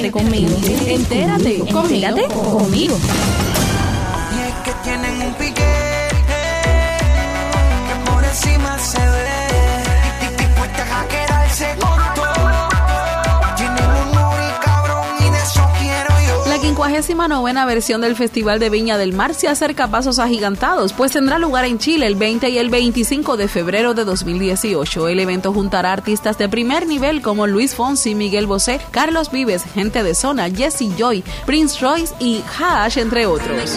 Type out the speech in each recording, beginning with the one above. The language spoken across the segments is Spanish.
Entérate conmigo. Entérate conmigo. Y es que tienen un pique que por encima se ve. Dispuestas a quedarse con todo. Tienen un muy cabrón y de eso quiero yo. La 59ª versión del Festival de Viña del Mar se acerca a pasos agigantados, pues tendrá lugar en Chile el 20 y el 25 de febrero de 2018. El evento juntará artistas de primer nivel como Luis Fonsi, Miguel Bosé, Carlos Vives, Gente de Zona, Jessie Joy, Prince Royce y Hash, entre otros.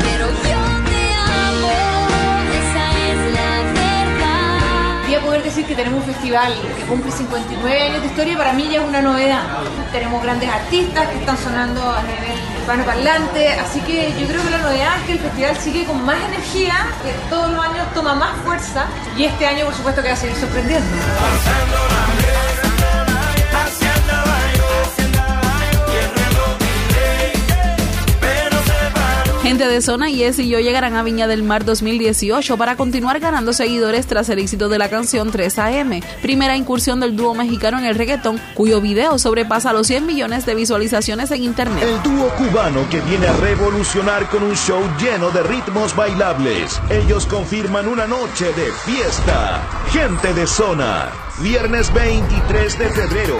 Poder decir que tenemos un festival que cumple 59 años de historia, para mí ya es una novedad. Tenemos grandes artistas que están sonando a nivel urbano parlante, así que yo creo que la novedad es que el festival sigue con más energía, que todos los años toma más fuerza, y este año por supuesto que va a seguir sorprendiendo. Gente de Zona y Jessie Joy llegarán a Viña del Mar 2018 para continuar ganando seguidores tras el éxito de la canción 3 AM, primera incursión del dúo mexicano en el reggaetón, cuyo video sobrepasa los 100 millones de visualizaciones en internet. El dúo cubano que viene a revolucionar con un show lleno de ritmos bailables. Ellos confirman una noche de fiesta. Gente de Zona, viernes 23 de febrero.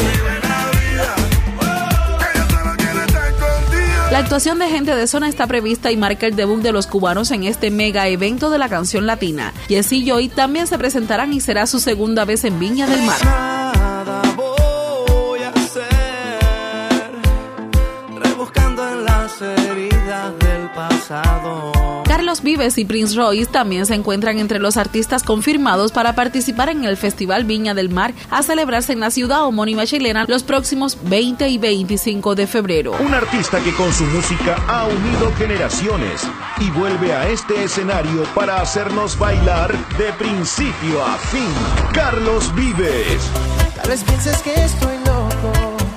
La actuación de Gente de Zona está prevista y marca el debut de los cubanos en este mega evento de la canción latina. Jessie Joy también se presentarán y será su segunda vez en Viña del Mar. Nada voy a hacer, rebuscando en las heridas del pasado. Carlos Vives y Prince Royce también se encuentran entre los artistas confirmados para participar en el Festival Viña del Mar a celebrarse en la ciudad homónima chilena los próximos 20 y 25 de febrero. Un artista que con su música ha unido generaciones y vuelve a este escenario para hacernos bailar de principio a fin. Carlos Vives. Tal vez pienses que estoy loco,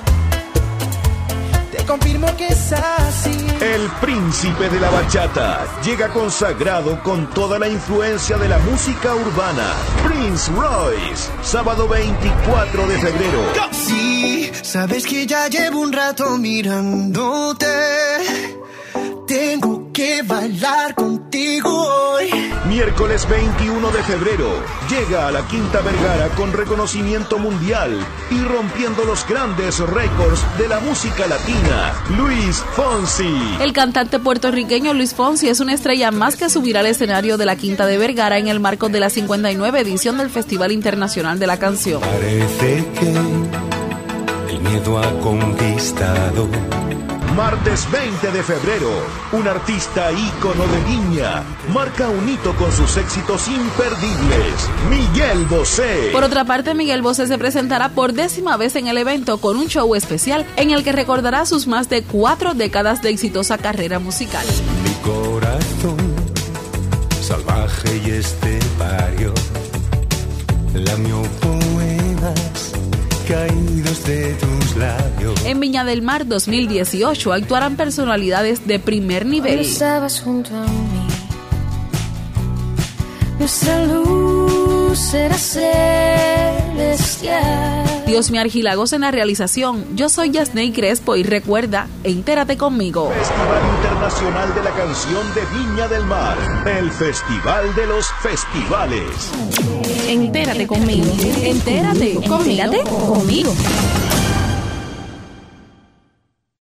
te confirmo que es así. El príncipe de la bachata llega consagrado con toda la influencia de la música urbana. Prince Royce, sábado 24 de febrero. Sí, sabes que ya llevo un rato mirándote. Tengo que bailar contigo hoy. Miércoles 21 de febrero, llega a la Quinta Vergara con reconocimiento mundial y rompiendo los grandes récords de la música latina, Luis Fonsi. El cantante puertorriqueño Luis Fonsi es una estrella más que subirá al escenario de la Quinta de Vergara en el marco de la 59 edición del Festival Internacional de la Canción. Parece que el miedo ha conquistado. Martes 20 de febrero, un artista ícono de Viña marca un hito con sus éxitos imperdibles, Miguel Bosé. Por otra parte, Miguel Bosé se presentará por 10ª vez en el evento con un show especial en el que recordará sus más de 4 décadas de exitosa carrera musical. Mi corazón salvaje y estepario lamió poemas caídos de tus labios. En Viña del Mar 2018 actuarán personalidades de primer nivel. Estabas junto a mí, nuestra luz era celestial. Diosmi Argilagos en la realización. Yo soy Yasney Crespo y recuerda, entérate conmigo. Festival Internacional de la Canción de Viña del Mar, el festival de los festivales. Entérate conmigo. Entérate conmigo.